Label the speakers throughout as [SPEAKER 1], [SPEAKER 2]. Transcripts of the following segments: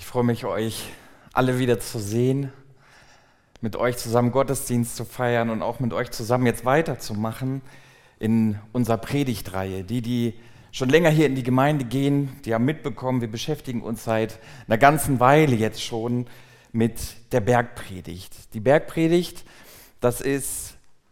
[SPEAKER 1] freue mich, euch alle wieder zu sehen, mit euch zusammen Gottesdienst zu feiern und auch mit euch zusammen jetzt weiterzumachen in unserer Predigtreihe. Die schon länger hier in die Gemeinde gehen, die haben mitbekommen, wir beschäftigen uns seit einer ganzen Weile jetzt schon mit der Bergpredigt. Die Bergpredigt, das ist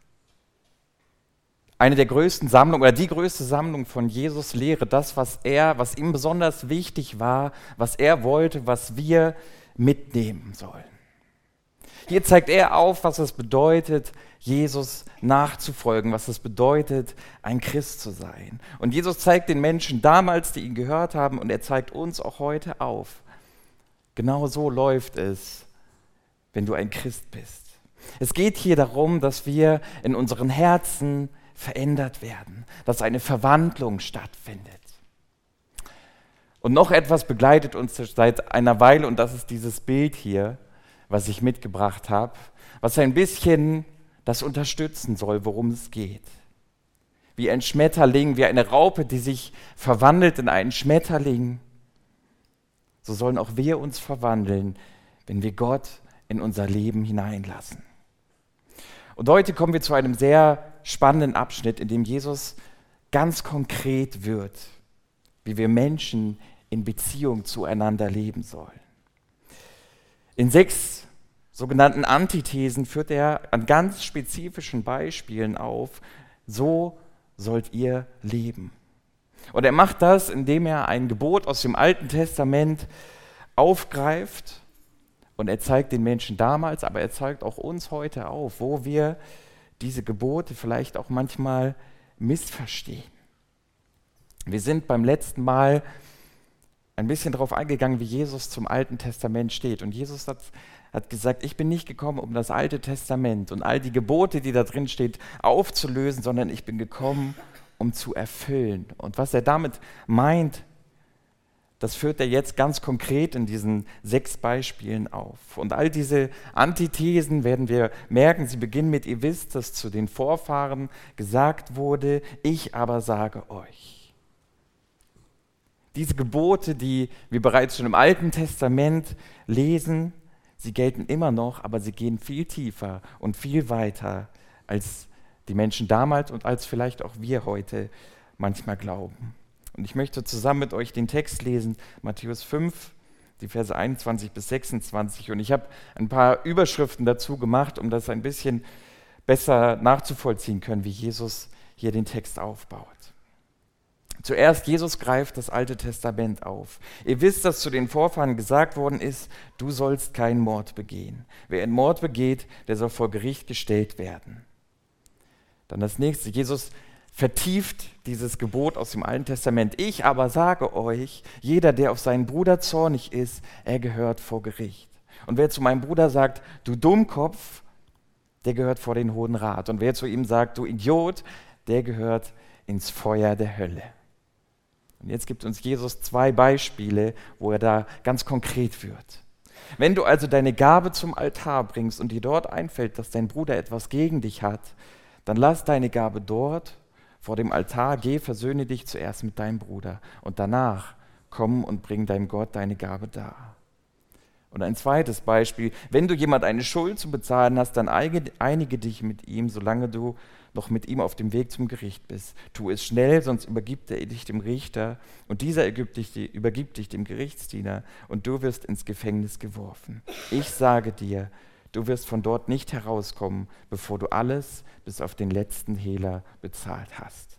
[SPEAKER 1] eine der größten Sammlungen oder die größte Sammlung von Jesus Lehre, das, was ihm besonders wichtig war, was er wollte, was wir mitnehmen sollen. Hier zeigt er auf, was es bedeutet, Jesus nachzufolgen, was es bedeutet, ein Christ zu sein. Und Jesus zeigt den Menschen damals, die ihn gehört haben, und er zeigt uns auch heute auf. Genau so läuft es, wenn du ein Christ bist. Es geht hier darum, dass wir in unseren Herzen verändert werden, dass eine Verwandlung stattfindet. Und noch etwas begleitet uns seit einer Weile, und das ist dieses Bild hier, was ich mitgebracht habe, was ein bisschen das unterstützen soll, worum es geht. Wie ein Schmetterling, wie eine Raupe, die sich verwandelt in einen Schmetterling, so sollen auch wir uns verwandeln, wenn wir Gott in unser Leben hineinlassen. Und heute kommen wir zu einem sehr spannenden Abschnitt, in dem Jesus ganz konkret wird, wie wir Menschen in Beziehung zueinander leben sollen. In 6 sogenannten Antithesen führt er an ganz spezifischen Beispielen auf, so sollt ihr leben. Und er macht das, indem er ein Gebot aus dem Alten Testament aufgreift. Und er zeigt den Menschen damals, aber er zeigt auch uns heute auf, wo wir diese Gebote vielleicht auch manchmal missverstehen. Wir sind beim letzten Mal ein bisschen darauf eingegangen, wie Jesus zum Alten Testament steht. Und Jesus hat gesagt, ich bin nicht gekommen, um das Alte Testament und all die Gebote, die da drin steht, aufzulösen, sondern ich bin gekommen, um zu erfüllen. Und was er damit meint, das führt er jetzt ganz konkret in diesen 6 Beispielen auf. Und all diese Antithesen werden wir merken, sie beginnen mit, ihr wisst, dass zu den Vorfahren gesagt wurde, ich aber sage euch. Diese Gebote, die wir bereits schon im Alten Testament lesen, sie gelten immer noch, aber sie gehen viel tiefer und viel weiter, als die Menschen damals und als vielleicht auch wir heute manchmal glauben. Und ich möchte zusammen mit euch den Text lesen, Matthäus 5, die Verse 21 bis 26. Und ich habe ein paar Überschriften dazu gemacht, um das ein bisschen besser nachzuvollziehen können, wie Jesus hier den Text aufbaut. Zuerst, Jesus greift das Alte Testament auf. Ihr wisst, dass zu den Vorfahren gesagt worden ist, du sollst keinen Mord begehen. Wer einen Mord begeht, der soll vor Gericht gestellt werden. Dann das nächste, Jesus vertieft dieses Gebot aus dem Alten Testament. Ich aber sage euch, jeder, der auf seinen Bruder zornig ist, er gehört vor Gericht. Und wer zu meinem Bruder sagt, du Dummkopf, der gehört vor den Hohen Rat. Und wer zu ihm sagt, du Idiot, der gehört ins Feuer der Hölle. Und jetzt gibt uns Jesus 2 Beispiele, wo er da ganz konkret wird. Wenn du also deine Gabe zum Altar bringst und dir dort einfällt, dass dein Bruder etwas gegen dich hat, dann lass deine Gabe dort vor dem Altar, geh, versöhne dich zuerst mit deinem Bruder und danach komm und bring deinem Gott deine Gabe dar. Und ein zweites Beispiel, wenn du jemand eine Schuld zu bezahlen hast, dann einige dich mit ihm, solange du noch mit ihm auf dem Weg zum Gericht bist. Tu es schnell, sonst übergibt er dich dem Richter und dieser übergibt dich dem Gerichtsdiener und du wirst ins Gefängnis geworfen. Ich sage dir, du wirst von dort nicht herauskommen, bevor du alles bis auf den letzten Hehler bezahlt hast.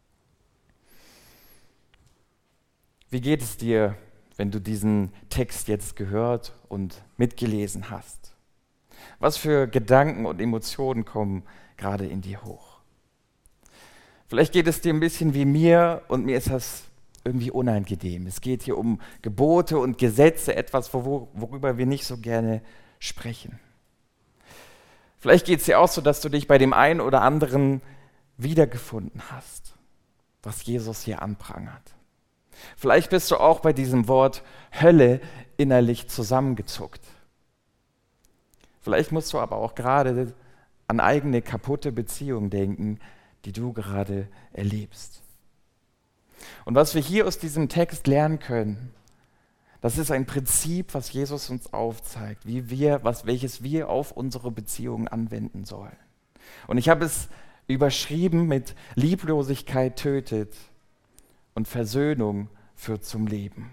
[SPEAKER 1] Wie geht es dir, wenn du diesen Text jetzt gehört und mitgelesen hast? Was für Gedanken und Emotionen kommen gerade in dir hoch? Vielleicht geht es dir ein bisschen wie mir und mir ist das irgendwie unangenehm. Es geht hier um Gebote und Gesetze, etwas, worüber wir nicht so gerne sprechen. Vielleicht geht es dir auch so, dass du dich bei dem einen oder anderen wiedergefunden hast, was Jesus hier anprangert. Vielleicht bist du auch bei diesem Wort Hölle innerlich zusammengezuckt. Vielleicht musst du aber auch gerade an eigene kaputte Beziehungen denken, die du gerade erlebst. Und was wir hier aus diesem Text lernen können, Das ist ein Prinzip, was Jesus uns aufzeigt, welches wir auf unsere Beziehungen anwenden sollen. Und ich habe es überschrieben mit Lieblosigkeit tötet und Versöhnung führt zum Leben.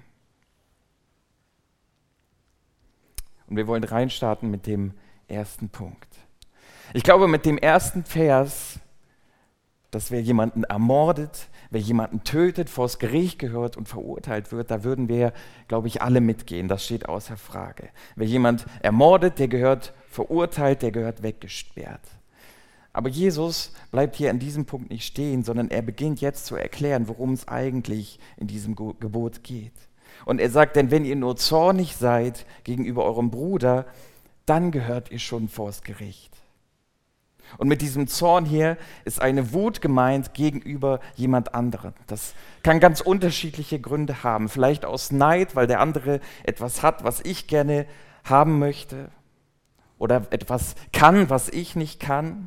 [SPEAKER 1] Und wir wollen reinstarten mit dem ersten Punkt. Ich glaube, mit dem ersten Vers, dass wer jemanden ermordet, wer jemanden tötet, vors Gericht gehört und verurteilt wird, da würden wir, glaube ich, alle mitgehen. Das steht außer Frage. Wer jemand ermordet, der gehört verurteilt, der gehört weggesperrt. Aber Jesus bleibt hier an diesem Punkt nicht stehen, sondern er beginnt jetzt zu erklären, worum es eigentlich in diesem Gebot geht. Und er sagt, denn wenn ihr nur zornig seid gegenüber eurem Bruder, dann gehört ihr schon vors Gericht. Und mit diesem Zorn hier ist eine Wut gemeint gegenüber jemand anderem. Das kann ganz unterschiedliche Gründe haben. Vielleicht aus Neid, weil der andere etwas hat, was ich gerne haben möchte. Oder etwas kann, was ich nicht kann.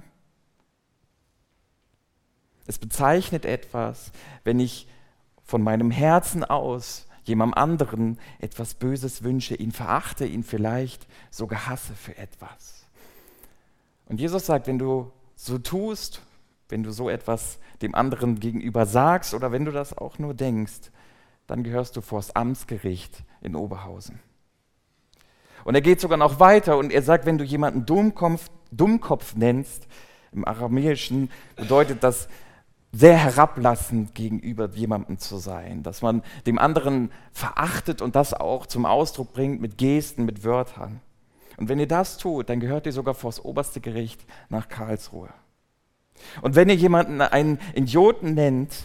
[SPEAKER 1] Es bezeichnet etwas, wenn ich von meinem Herzen aus jemandem anderen etwas Böses wünsche, ihn verachte, ihn vielleicht sogar hasse für etwas. Und Jesus sagt, wenn du so tust, wenn du so etwas dem anderen gegenüber sagst oder wenn du das auch nur denkst, dann gehörst du vors Amtsgericht in Oberhausen. Und er geht sogar noch weiter und er sagt, wenn du jemanden Dummkopf nennst, im Aramäischen bedeutet das sehr herablassend gegenüber jemandem zu sein, dass man dem anderen verachtet und das auch zum Ausdruck bringt mit Gesten, mit Wörtern. Und wenn ihr das tut, dann gehört ihr sogar vor das oberste Gericht nach Karlsruhe. Und wenn ihr jemanden einen Idioten nennt,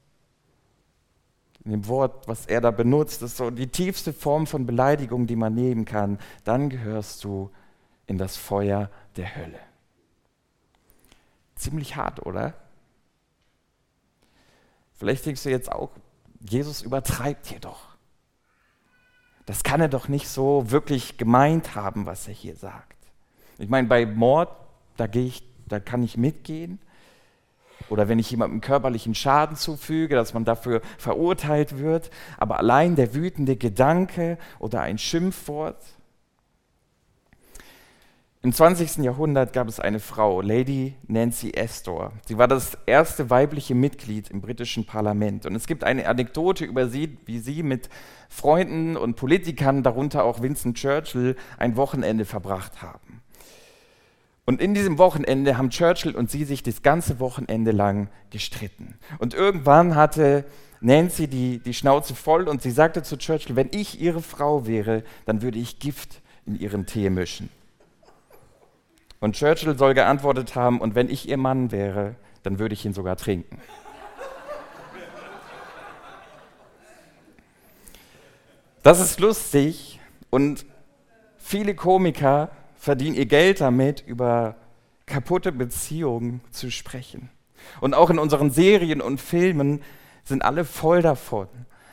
[SPEAKER 1] in dem Wort, was er da benutzt, ist so die tiefste Form von Beleidigung, die man nehmen kann, dann gehörst du in das Feuer der Hölle. Ziemlich hart, oder? Vielleicht denkst du jetzt auch, Jesus übertreibt hier doch. Das kann er doch nicht so wirklich gemeint haben, was er hier sagt. Ich meine, bei Mord, da kann ich mitgehen. Oder wenn ich jemandem körperlichen Schaden zufüge, dass man dafür verurteilt wird. Aber allein der wütende Gedanke oder ein Schimpfwort. Im 20. Jahrhundert gab es eine Frau, Lady Nancy Astor. Sie war das erste weibliche Mitglied im britischen Parlament. Und es gibt eine Anekdote über sie, wie sie mit Freunden und Politikern, darunter auch Winston Churchill, ein Wochenende verbracht haben. Und in diesem Wochenende haben Churchill und sie sich das ganze Wochenende lang gestritten. Und irgendwann hatte Nancy die Schnauze voll und sie sagte zu Churchill, wenn ich ihre Frau wäre, dann würde ich Gift in ihren Tee mischen. Und Churchill soll geantwortet haben, und wenn ich ihr Mann wäre, dann würde ich ihn sogar trinken. Das ist lustig und viele Komiker verdienen ihr Geld damit, über kaputte Beziehungen zu sprechen. Und auch in unseren Serien und Filmen sind alle voll davon.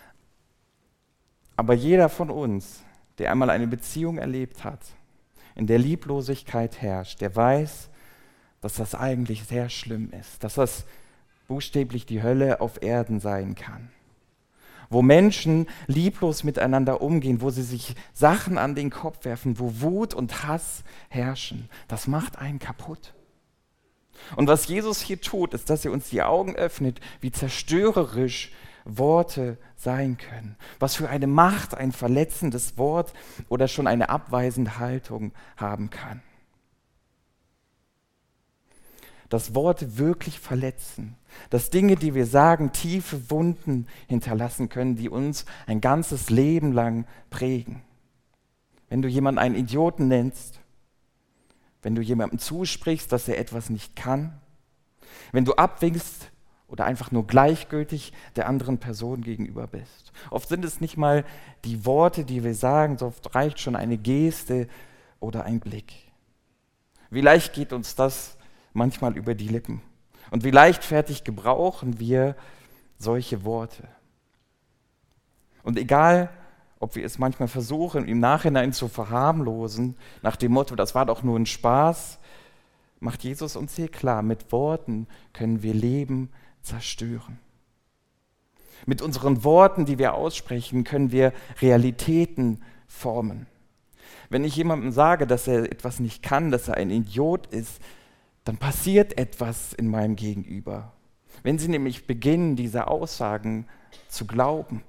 [SPEAKER 1] Aber jeder von uns, der einmal eine Beziehung erlebt hat, in der Lieblosigkeit herrscht, der weiß, dass das eigentlich sehr schlimm ist, dass das buchstäblich die Hölle auf Erden sein kann. Wo Menschen lieblos miteinander umgehen, wo sie sich Sachen an den Kopf werfen, wo Wut und Hass herrschen, das macht einen kaputt. Und was Jesus hier tut, ist, dass er uns die Augen öffnet, wie zerstörerisch Worte sein können. Was für eine Macht ein verletzendes Wort oder schon eine abweisende Haltung haben kann. Dass Worte wirklich verletzen, dass Dinge, die wir sagen, tiefe Wunden hinterlassen können, die uns ein ganzes Leben lang prägen. Wenn du jemanden einen Idioten nennst, wenn du jemandem zusprichst, dass er etwas nicht kann, wenn du abwinkst oder einfach nur gleichgültig der anderen Person gegenüber bist. Oft sind es nicht mal die Worte, die wir sagen, so oft reicht schon eine Geste oder ein Blick. Wie leicht geht uns das manchmal über die Lippen? Und wie leichtfertig gebrauchen wir solche Worte? Und egal, ob wir es manchmal versuchen, im Nachhinein zu verharmlosen, nach dem Motto, das war doch nur ein Spaß, macht Jesus uns hier klar, mit Worten können wir Leben zerstören. Mit unseren Worten, die wir aussprechen, können wir Realitäten formen. Wenn ich jemandem sage, dass er etwas nicht kann, dass er ein Idiot ist, dann passiert etwas in meinem Gegenüber. Wenn sie nämlich beginnen, diese Aussagen zu glauben,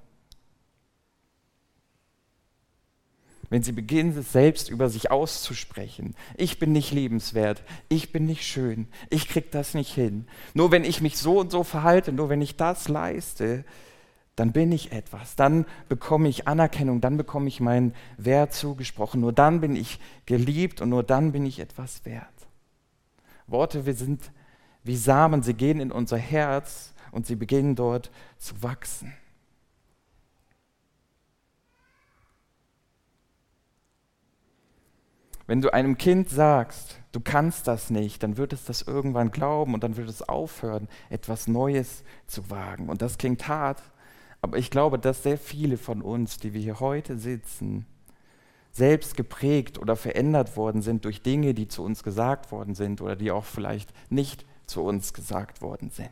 [SPEAKER 1] wenn sie beginnen, es selbst über sich auszusprechen. Ich bin nicht liebenswert, ich bin nicht schön, ich krieg das nicht hin. Nur wenn ich mich so und so verhalte, nur wenn ich das leiste, dann bin ich etwas, dann bekomme ich Anerkennung, dann bekomme ich meinen Wert zugesprochen, nur dann bin ich geliebt und nur dann bin ich etwas wert. Worte, wir sind wie Samen, sie gehen in unser Herz und sie beginnen dort zu wachsen. Wenn du einem Kind sagst, du kannst das nicht, dann wird es das irgendwann glauben und dann wird es aufhören, etwas Neues zu wagen. Und das klingt hart, aber ich glaube, dass sehr viele von uns, die wir hier heute sitzen, selbst geprägt oder verändert worden sind durch Dinge, die zu uns gesagt worden sind oder die auch vielleicht nicht zu uns gesagt worden sind.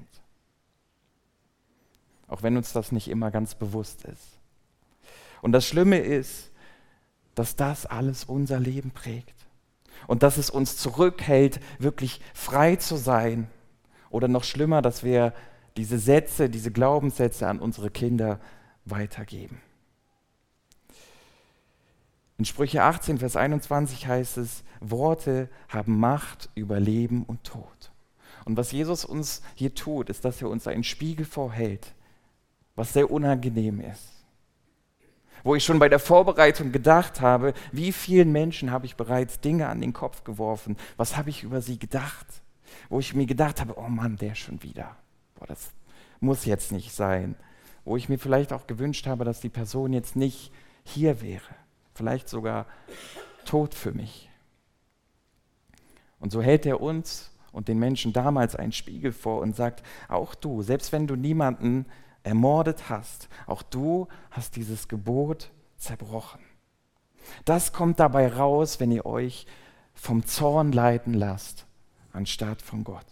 [SPEAKER 1] Auch wenn uns das nicht immer ganz bewusst ist. Und das Schlimme ist, dass das alles unser Leben prägt und dass es uns zurückhält, wirklich frei zu sein. Oder noch schlimmer, dass wir diese Sätze, diese Glaubenssätze an unsere Kinder weitergeben. In Sprüche 18, Vers 21 heißt es, Worte haben Macht über Leben und Tod. Und was Jesus uns hier tut, ist, dass er uns einen Spiegel vorhält, was sehr unangenehm ist. Wo ich schon bei der Vorbereitung gedacht habe, wie vielen Menschen habe ich bereits Dinge an den Kopf geworfen, was habe ich über sie gedacht? Wo ich mir gedacht habe, oh Mann, der schon wieder. Boah, das muss jetzt nicht sein. Wo ich mir vielleicht auch gewünscht habe, dass die Person jetzt nicht hier wäre. Vielleicht sogar tot für mich. Und so hält er uns und den Menschen damals einen Spiegel vor und sagt, auch du, selbst wenn du niemanden ermordet hast, auch du hast dieses Gebot zerbrochen. Das kommt dabei raus, wenn ihr euch vom Zorn leiten lasst, anstatt von Gott.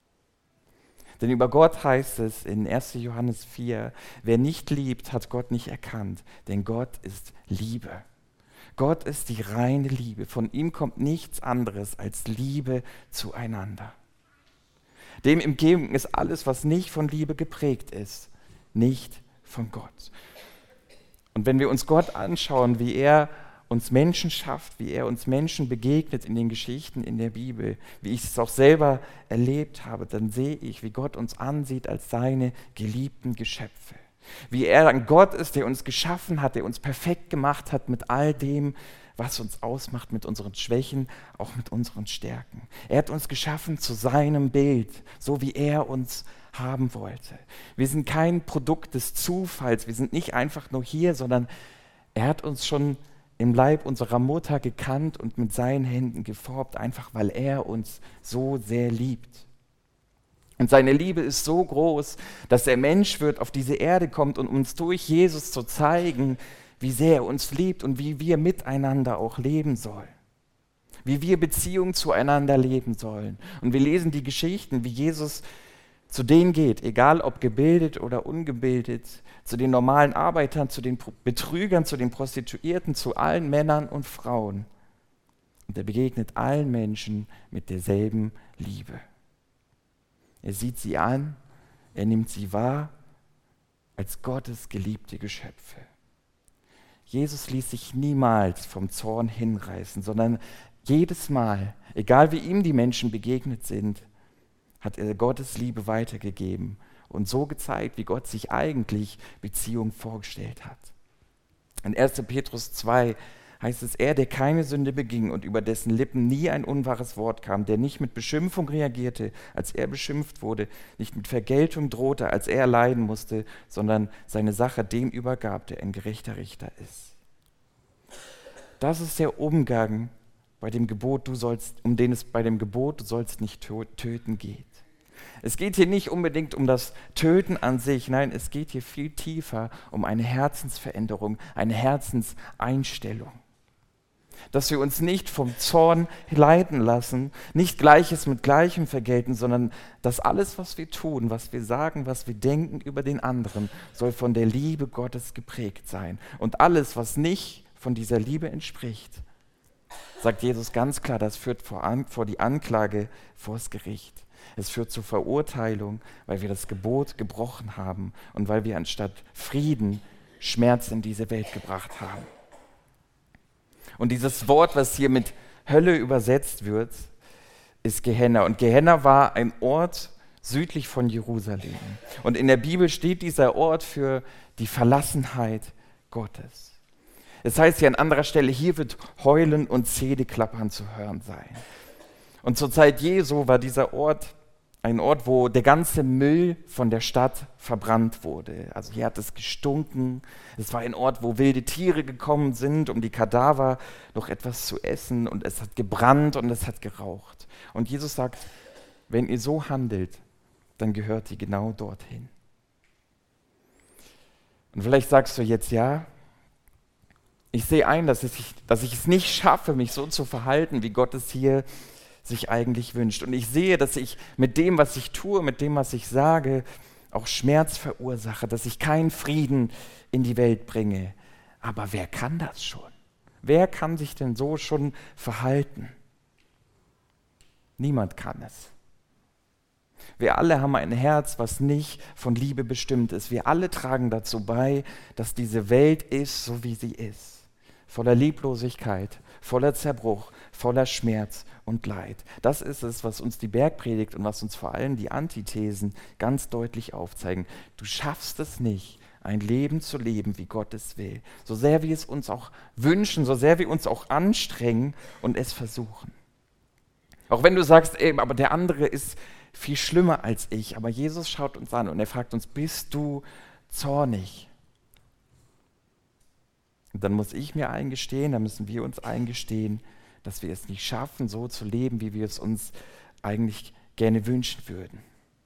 [SPEAKER 1] Denn über Gott heißt es in 1. Johannes 4, wer nicht liebt, hat Gott nicht erkannt, denn Gott ist Liebe. Gott ist die reine Liebe. Von ihm kommt nichts anderes als Liebe zueinander. Dem entgegen ist alles, was nicht von Liebe geprägt ist, nicht von Gott. Und wenn wir uns Gott anschauen, wie er uns Menschen schafft, wie er uns Menschen begegnet in den Geschichten in der Bibel, wie ich es auch selber erlebt habe, dann sehe ich, wie Gott uns ansieht als seine geliebten Geschöpfe. Wie er ein Gott ist, der uns geschaffen hat, der uns perfekt gemacht hat mit all dem, was uns ausmacht, mit unseren Schwächen, auch mit unseren Stärken. Er hat uns geschaffen zu seinem Bild, so wie er uns haben wollte. Wir sind kein Produkt des Zufalls, wir sind nicht einfach nur hier, sondern er hat uns schon im Leib unserer Mutter gekannt und mit seinen Händen geformt, einfach weil er uns so sehr liebt. Und seine Liebe ist so groß, dass er Mensch wird, auf diese Erde kommt und uns durch Jesus zu zeigen, wie sehr er uns liebt und wie wir miteinander auch leben sollen. Wie wir Beziehungen zueinander leben sollen. Und wir lesen die Geschichten, wie Jesus zu denen geht, egal ob gebildet oder ungebildet, zu den normalen Arbeitern, zu den Betrügern, zu den Prostituierten, zu allen Männern und Frauen. Und er begegnet allen Menschen mit derselben Liebe. Er sieht sie an, er nimmt sie wahr als Gottes geliebte Geschöpfe. Jesus ließ sich niemals vom Zorn hinreißen, sondern jedes Mal, egal wie ihm die Menschen begegnet sind, hat er Gottes Liebe weitergegeben und so gezeigt, wie Gott sich eigentlich Beziehung vorgestellt hat. In 1. Petrus 2 heißt es, er, der keine Sünde beging und über dessen Lippen nie ein unwahres Wort kam, der nicht mit Beschimpfung reagierte, als er beschimpft wurde, nicht mit Vergeltung drohte, als er leiden musste, sondern seine Sache dem übergab, der ein gerechter Richter ist. Das ist der Umgang bei dem Gebot, um den es bei dem Gebot, du sollst nicht töten geht. Es geht hier nicht unbedingt um das Töten an sich, nein, es geht hier viel tiefer um eine Herzensveränderung, eine Herzenseinstellung. dass wir uns nicht vom Zorn leiten lassen, nicht Gleiches mit Gleichem vergelten, sondern dass alles, was wir tun, was wir sagen, was wir denken über den anderen, soll von der Liebe Gottes geprägt sein. Und alles, was nicht von dieser Liebe entspricht, sagt Jesus ganz klar, das führt vor die Anklage vors Gericht. Es führt zur Verurteilung, weil wir das Gebot gebrochen haben und weil wir anstatt Frieden Schmerz in diese Welt gebracht haben. Und dieses Wort, was hier mit Hölle übersetzt wird, ist Gehenna. Und Gehenna war ein Ort südlich von Jerusalem. Und in der Bibel steht dieser Ort für die Verlassenheit Gottes. Es heißt hier an anderer Stelle, hier wird Heulen und Zähneklappern zu hören sein. Und zur Zeit Jesu war dieser Ort ein Ort, wo der ganze Müll von der Stadt verbrannt wurde. Also hier hat es gestunken. Es war ein Ort, wo wilde Tiere gekommen sind, um die Kadaver noch etwas zu essen. Und es hat gebrannt und es hat geraucht. Und Jesus sagt, wenn ihr so handelt, dann gehört ihr genau dorthin. Und vielleicht sagst du jetzt, ja, ich sehe ein, dass ich es nicht schaffe, mich so zu verhalten, wie Gott es hier sich eigentlich wünscht. Und ich sehe, dass ich mit dem, was ich tue, mit dem, was ich sage, auch Schmerz verursache, dass ich keinen Frieden in die Welt bringe. Aber wer kann das schon? Wer kann sich denn so schon verhalten? Niemand kann es. Wir alle haben ein Herz, was nicht von Liebe bestimmt ist. Wir alle tragen dazu bei, dass diese Welt ist, so wie sie ist. Voller Lieblosigkeit, voller Zerbruch, voller Schmerz und Leid. Das ist es, was uns die Bergpredigt und was uns vor allem die Antithesen ganz deutlich aufzeigen. Du schaffst es nicht, ein Leben zu leben, wie Gott es will. So sehr wir es uns auch wünschen, so sehr wir uns auch anstrengen und es versuchen. Auch wenn du sagst, aber der andere ist viel schlimmer als ich. Aber Jesus schaut uns an und er fragt uns, bist du zornig? Und dann muss ich mir eingestehen, dann müssen wir uns eingestehen, dass wir es nicht schaffen, so zu leben, wie wir es uns eigentlich gerne wünschen würden.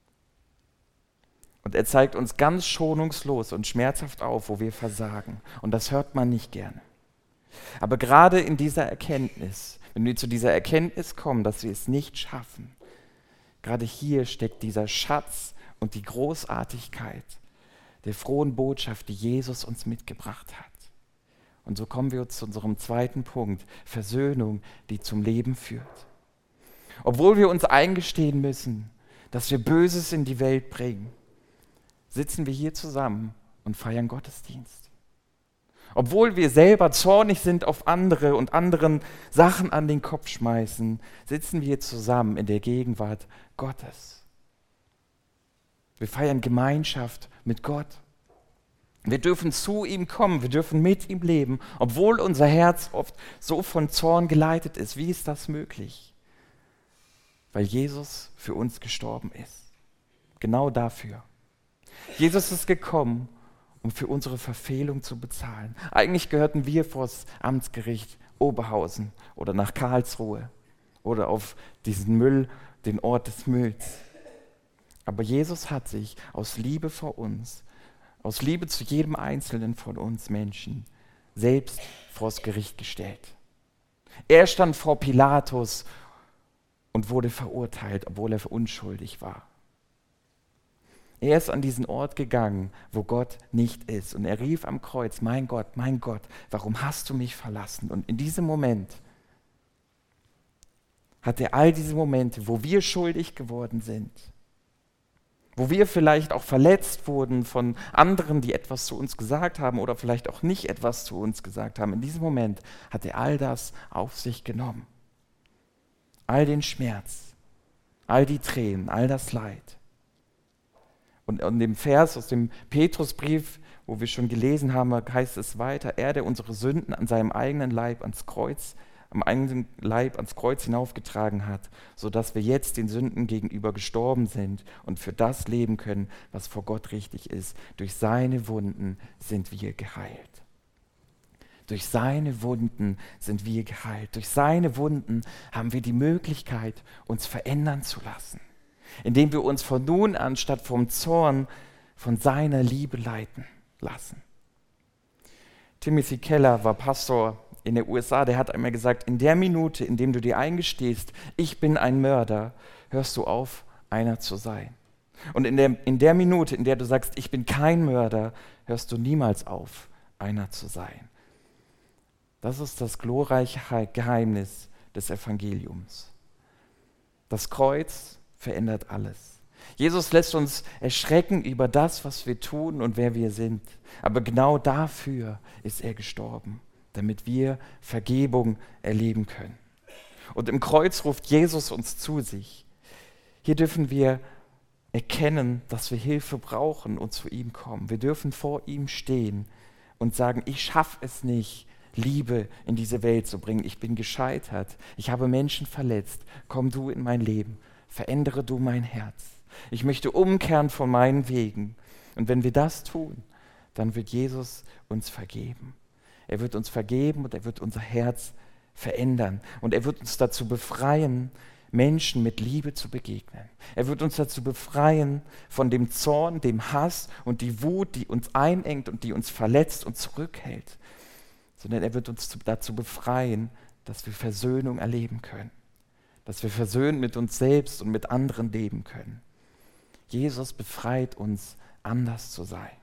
[SPEAKER 1] Und er zeigt uns ganz schonungslos und schmerzhaft auf, wo wir versagen. Und das hört man nicht gerne. Aber gerade in dieser Erkenntnis, wenn wir zu dieser Erkenntnis kommen, dass wir es nicht schaffen, gerade hier steckt dieser Schatz und die Großartigkeit der frohen Botschaft, die Jesus uns mitgebracht hat. Und so kommen wir zu unserem zweiten Punkt, Versöhnung, die zum Leben führt. Obwohl wir uns eingestehen müssen, dass wir Böses in die Welt bringen, sitzen wir hier zusammen und feiern Gottesdienst. Obwohl wir selber zornig sind auf andere und anderen Sachen an den Kopf schmeißen, sitzen wir zusammen in der Gegenwart Gottes. Wir feiern Gemeinschaft mit Gott. Wir dürfen zu ihm kommen, wir dürfen mit ihm leben, obwohl unser Herz oft so von Zorn geleitet ist. Wie ist das möglich? Weil Jesus für uns gestorben ist. Genau dafür. Jesus ist gekommen, um für unsere Verfehlung zu bezahlen. Eigentlich gehörten wir vor das Amtsgericht Oberhausen oder nach Karlsruhe oder auf diesen Müll, den Ort des Mülls. Aber Jesus hat sich aus Liebe vor uns, aus Liebe zu jedem Einzelnen von uns Menschen, selbst vors Gericht gestellt. Er stand vor Pilatus und wurde verurteilt, obwohl er unschuldig war. Er ist an diesen Ort gegangen, wo Gott nicht ist. Und er rief am Kreuz, mein Gott, warum hast du mich verlassen? Und in diesem Moment hat er all diese Momente, wo wir schuldig geworden sind, wo wir vielleicht auch verletzt wurden von anderen, die etwas zu uns gesagt haben oder vielleicht auch nicht etwas zu uns gesagt haben. In diesem Moment hat er all das auf sich genommen. All den Schmerz, all die Tränen, all das Leid. Und in dem Vers aus dem Petrusbrief, wo wir schon gelesen haben, heißt es weiter, er, der unsere Sünden an seinem eigenen Leib ans Kreuz hinaufgetragen hat, sodass wir jetzt den Sünden gegenüber gestorben sind und für das leben können, was vor Gott richtig ist. Durch seine Wunden sind wir geheilt. Durch seine Wunden sind wir geheilt. Durch seine Wunden haben wir die Möglichkeit, uns verändern zu lassen, indem wir uns von nun an statt vom Zorn von seiner Liebe leiten lassen. Timothy Keller war Pastor in den USA, der hat einmal gesagt, in der Minute, in dem du dir eingestehst, ich bin ein Mörder, hörst du auf, einer zu sein. Und in der Minute, in der du sagst, ich bin kein Mörder, hörst du niemals auf, einer zu sein. Das ist das glorreiche Geheimnis des Evangeliums. Das Kreuz verändert alles. Jesus lässt uns erschrecken über das, was wir tun und wer wir sind. Aber genau dafür ist er gestorben, damit wir Vergebung erleben können. Und im Kreuz ruft Jesus uns zu sich. Hier dürfen wir erkennen, dass wir Hilfe brauchen und zu ihm kommen. Wir dürfen vor ihm stehen und sagen, ich schaffe es nicht, Liebe in diese Welt zu bringen. Ich bin gescheitert. Ich habe Menschen verletzt. Komm du in mein Leben. Verändere du mein Herz. Ich möchte umkehren von meinen Wegen. Und wenn wir das tun, dann wird Jesus uns vergeben. Er wird uns vergeben und er wird unser Herz verändern. Und er wird uns dazu befreien, Menschen mit Liebe zu begegnen. Er wird uns dazu befreien von dem Zorn, dem Hass und die Wut, die uns einengt und die uns verletzt und zurückhält. Sondern er wird uns dazu befreien, dass wir Versöhnung erleben können. Dass wir versöhnt mit uns selbst und mit anderen leben können. Jesus befreit uns, anders zu sein.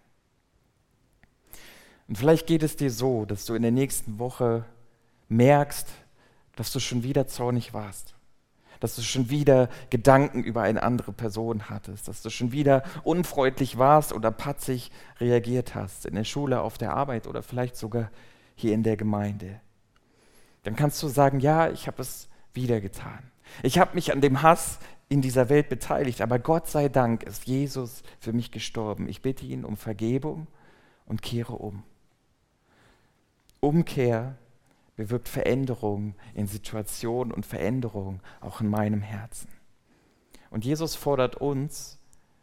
[SPEAKER 1] Und vielleicht geht es dir so, dass du in der nächsten Woche merkst, dass du schon wieder zornig warst. Dass du schon wieder Gedanken über eine andere Person hattest. Dass du schon wieder unfreundlich warst oder patzig reagiert hast. In der Schule, auf der Arbeit oder vielleicht sogar hier in der Gemeinde. Dann kannst du sagen, ja, ich habe es wieder getan. Ich habe mich an dem Hass in dieser Welt beteiligt, aber Gott sei Dank ist Jesus für mich gestorben. Ich bitte ihn um Vergebung und kehre um. Umkehr bewirkt Veränderung in Situationen und Veränderung auch in meinem Herzen. Und Jesus fordert uns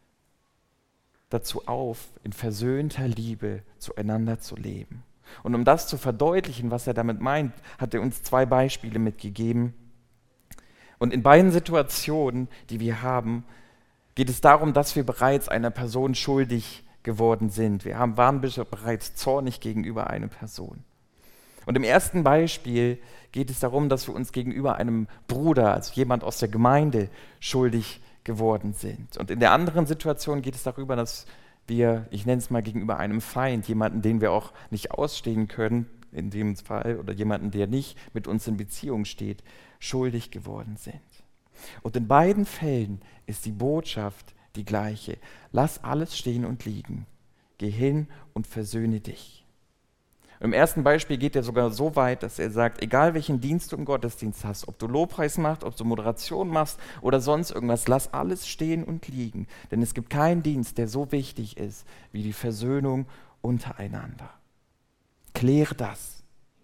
[SPEAKER 1] dazu auf, in versöhnter Liebe zueinander zu leben. Und um das zu verdeutlichen, was er damit meint, hat er uns 2 Beispiele mitgegeben. Und in beiden Situationen, die wir haben, geht es darum, dass wir bereits einer Person schuldig geworden sind. Wir waren bereits zornig gegenüber einer Person. Und im ersten Beispiel geht es darum, dass wir uns gegenüber einem Bruder, also jemand aus der Gemeinde, schuldig geworden sind. Und in der anderen Situation geht es darüber, dass wir, ich nenne es mal, gegenüber einem Feind, jemanden, den wir auch nicht ausstehen können, in dem Fall, oder jemanden, der nicht mit uns in Beziehung steht, schuldig geworden sind. Und in beiden Fällen ist die Botschaft die gleiche. Lass alles stehen und liegen. Geh hin und versöhne dich. Im ersten Beispiel geht er sogar so weit, dass er sagt, egal welchen Dienst du im Gottesdienst hast, ob du Lobpreis machst, ob du Moderation machst oder sonst irgendwas, lass alles stehen und liegen. Denn es gibt keinen Dienst, der so wichtig ist wie die Versöhnung untereinander. Kläre das.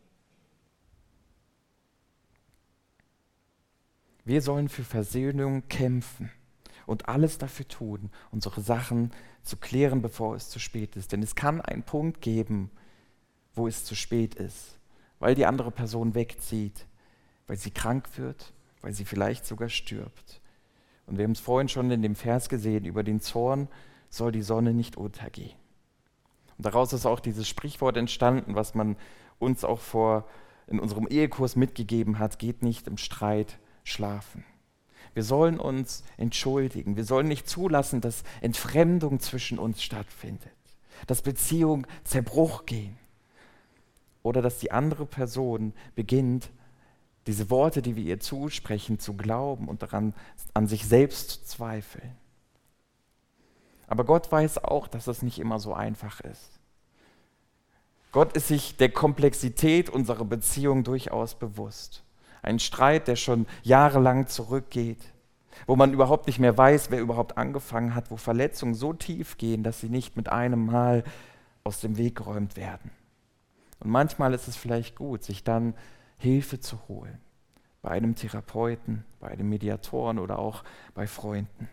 [SPEAKER 1] Wir sollen für Versöhnung kämpfen und alles dafür tun, unsere Sachen zu klären, bevor es zu spät ist. Denn es kann einen Punkt geben, wo es zu spät ist, weil die andere Person wegzieht, weil sie krank wird, weil sie vielleicht sogar stirbt. Und wir haben es vorhin schon in dem Vers gesehen, über den Zorn soll die Sonne nicht untergehen. Und daraus ist auch dieses Sprichwort entstanden, was man uns auch in unserem Ehekurs mitgegeben hat, geht nicht im Streit schlafen. Wir sollen uns entschuldigen, wir sollen nicht zulassen, dass Entfremdung zwischen uns stattfindet, dass Beziehungen Zerbruch gehen. Oder dass die andere Person beginnt, diese Worte, die wir ihr zusprechen, zu glauben und daran an sich selbst zu zweifeln. Aber Gott weiß auch, dass es nicht immer so einfach ist. Gott ist sich der Komplexität unserer Beziehung durchaus bewusst. Ein Streit, der schon jahrelang zurückgeht, wo man überhaupt nicht mehr weiß, wer überhaupt angefangen hat, wo Verletzungen so tief gehen, dass sie nicht mit einem Mal aus dem Weg geräumt werden. Und manchmal ist es vielleicht gut, sich dann Hilfe zu holen. Bei einem Therapeuten, bei einem Mediatoren oder auch bei Freunden.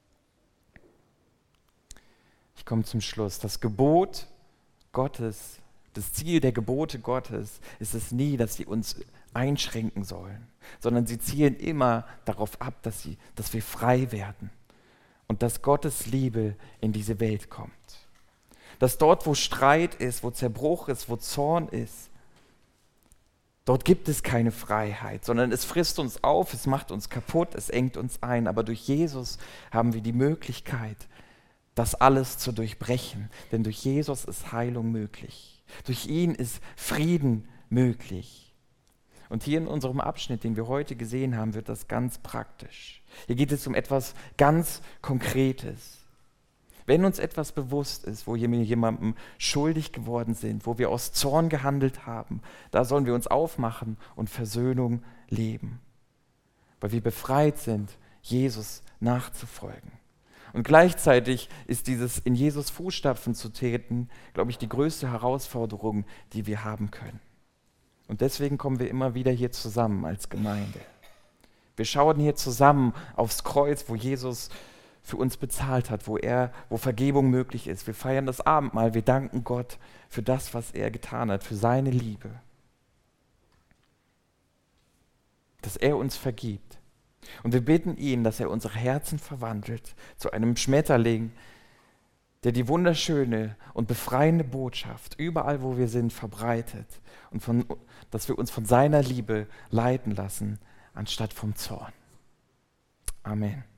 [SPEAKER 1] Ich komme zum Schluss. Das Gebot Gottes, das Ziel der Gebote Gottes ist es nie, dass sie uns einschränken sollen, sondern sie zielen immer darauf ab, dass wir frei werden und dass Gottes Liebe in diese Welt kommt. Dass dort, wo Streit ist, wo Zerbruch ist, wo Zorn ist, Dort gibt es keine Freiheit, sondern es frisst uns auf, es macht uns kaputt, es engt uns ein. Aber durch Jesus haben wir die Möglichkeit, das alles zu durchbrechen. Denn durch Jesus ist Heilung möglich. Durch ihn ist Frieden möglich. Und hier in unserem Abschnitt, den wir heute gesehen haben, wird das ganz praktisch. Hier geht es um etwas ganz Konkretes. Wenn uns etwas bewusst ist, wo wir jemandem schuldig geworden sind, wo wir aus Zorn gehandelt haben, da sollen wir uns aufmachen und Versöhnung leben. Weil wir befreit sind, Jesus nachzufolgen. Und gleichzeitig ist dieses in Jesus Fußstapfen zu treten, glaube ich, die größte Herausforderung, die wir haben können. Und deswegen kommen wir immer wieder hier zusammen als Gemeinde. Wir schauen hier zusammen aufs Kreuz, wo Jesus für uns bezahlt hat, wo Vergebung möglich ist. Wir feiern das Abendmahl, wir danken Gott für das, was er getan hat, für seine Liebe. Dass er uns vergibt. Und wir bitten ihn, dass er unsere Herzen verwandelt zu einem Schmetterling, der die wunderschöne und befreiende Botschaft überall, wo wir sind, verbreitet und dass wir uns von seiner Liebe leiten lassen, anstatt vom Zorn. Amen.